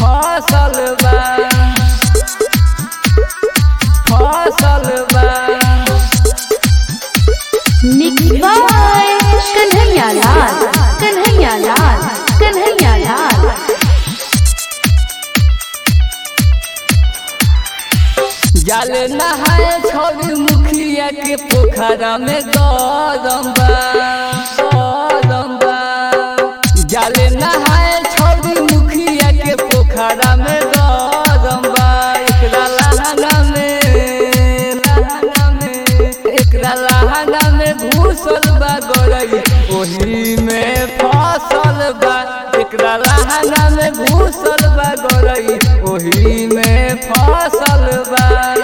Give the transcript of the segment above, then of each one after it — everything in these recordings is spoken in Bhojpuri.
फसल बा मिक्स बाय कन्हैया लाल जल नहाए छोड़ मुखिया के पोखरा में गरम बा जल नहाए छोड़ मुखिया के पोखरा में गरम बा एकरा लहंगा में घुसल बा गरई ओही में फसल बा एकरा लहंगा में घुसल बा गरई ओही में फसल बा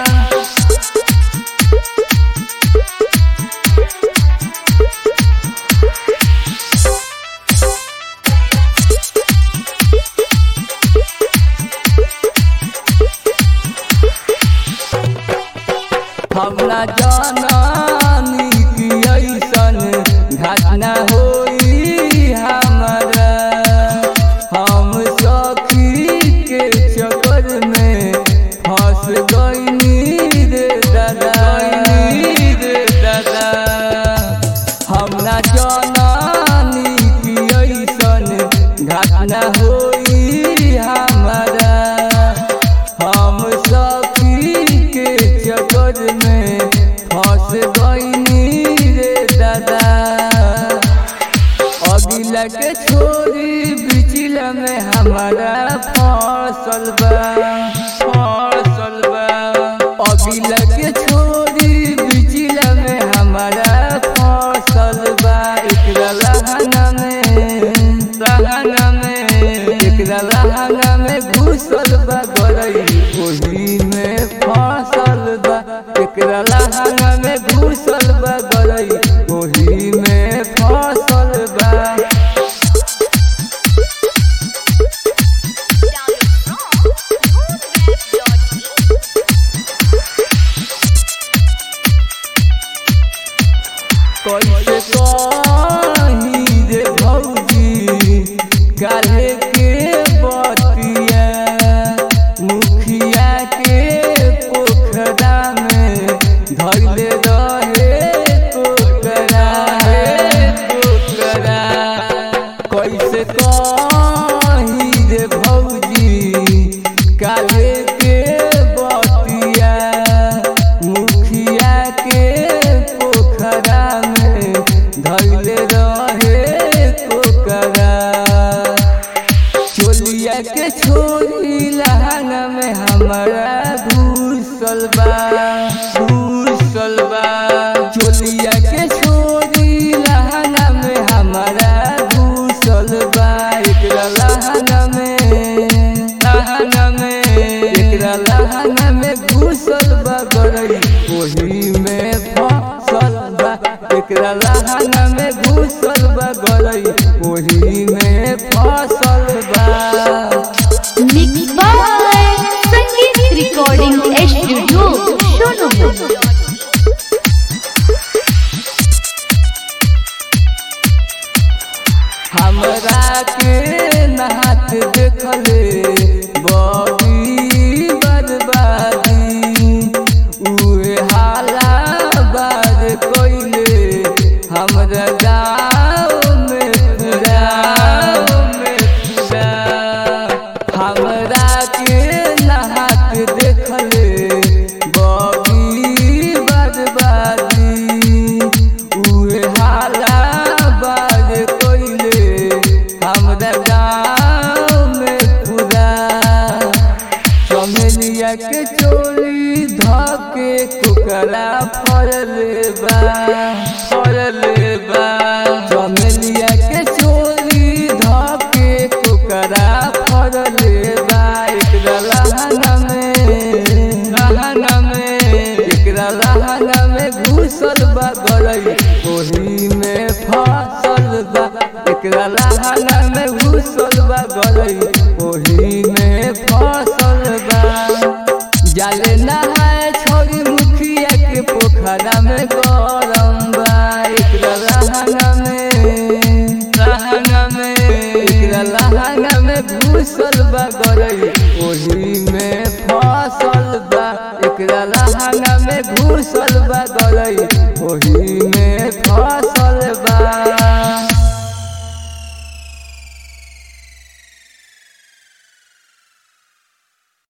हमरा जानी कि ऐसन घटना होई हमरा हम सखी के चक्कर में फंस गईनी रे दादा हमरा जानी कि ऐसन घटना होई हमरा हम सखी के चक्कर में फंस गईनी रे दादा अगिला के छोरी बिचला में हमारा फसल बा अगिला के छोरी बिचला में हमारा फसल बा एकरा लहंगा में घुसल बा गरई ओही में फसल बा एकरा लहंगा में घुसल बा गरई ओही में फसल बा कैसे कही रे भौजी काहे के बतिया मुखिया के पोखरा में धैले रहे टोकरा कैसे कही रे भौजी काहे के बतिया मुखिया के पोखरा में धैले रहे टोकरा चोलिया के छोरी लहंगा में हमारा घुसल बा चोलिया के छोरी लहंगा में हमारा घुसल बा एकरा लहंगा में घुसल बा गरई ओही में फसल बा एकरा लहंगा में घुसल बा गरई ओही में फसल बा मिक्स बाय संगीत रिकॉर्डिंग स्टूडियो सोनू हमरा के नहात देखले बड़ी बर्बादी उहे हाला बार कोइले हमरा गाँव में पूरा हमरा के नहात देखले बड़ी बर्बादी उहे हाला बार कोइले हमरा गाँव में पूरा चमेलिया के चोली धके कुकरा फरले बा चमेलिया के चोली धके कुकरा फरले बा एकरा लहंगा में घुसल बा गरई ओही में फसल बा एकरा लहंगा में घुसल बा गरई ओही में फसल बा जाले नहाए छोड़ी मुखिया के पोखरा में गरम बा एकरा लहंगा में घुसल घुसल बा गरई ओही में फसल बा एकरा लहंगा में घुसल बा गरई ओही में फसल बा।